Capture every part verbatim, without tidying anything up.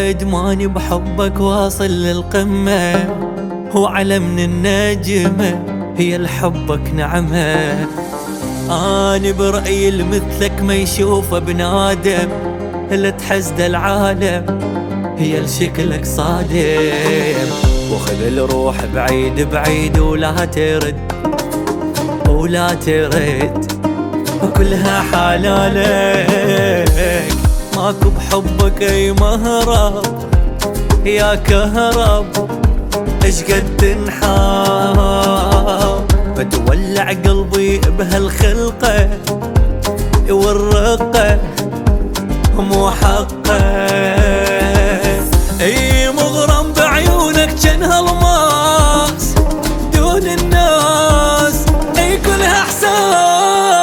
إدماني بحبك واصل للقمة، وعلى من النجمة هي لحبك نعمة. أنا برأيي المثلك ما يشوفه بنادم، لا تحسد العالم هي لشكلك صادم. وخذ الروح بعيد بعيد ولا ترد ولا ترد، وكلها حلالك. ماكو بحبك اي مهرب يا كهرب، اش قد تنحاب بتولع قلبي بهالخلقة والرقة مو حقه. اي مغرم بعيونك جن هالماس دون الناس، اي كلها احساس.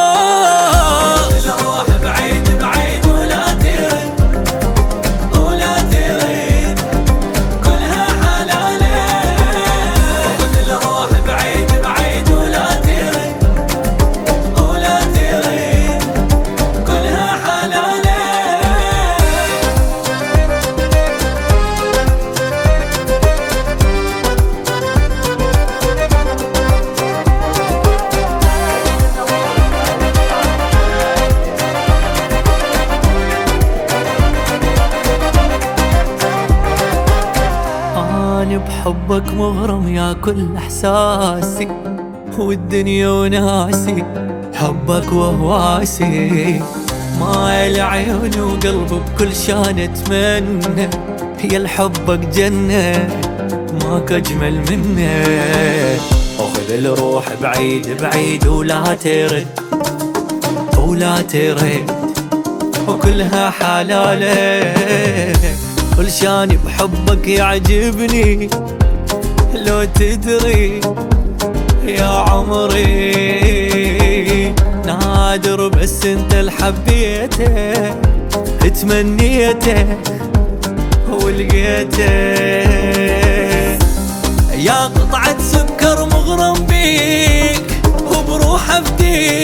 الروح بعيد بعيد ولا ترد ولا ترد، كلها حلالك. الروح بعيد بعيد ولا ترد ولا ترد، كلها حلالك. أنا بحبك مغرم يا كل إحساسي، والدنيا وناسي حبك وهواسي. ما العيون وقلب بكل شان اتمنى، يا لحبك جنة ماك أجمل منه. أخذ الروح بعيد بعيد ولا ترد ولا ترد، وكلها حلالك. كل شاني بحبك يعجبني لو تدري يا عمري. نادر بس انت الحبيته تمنيته ولقيته، يا قطعة سكر مغرم بيك وبروح افديك.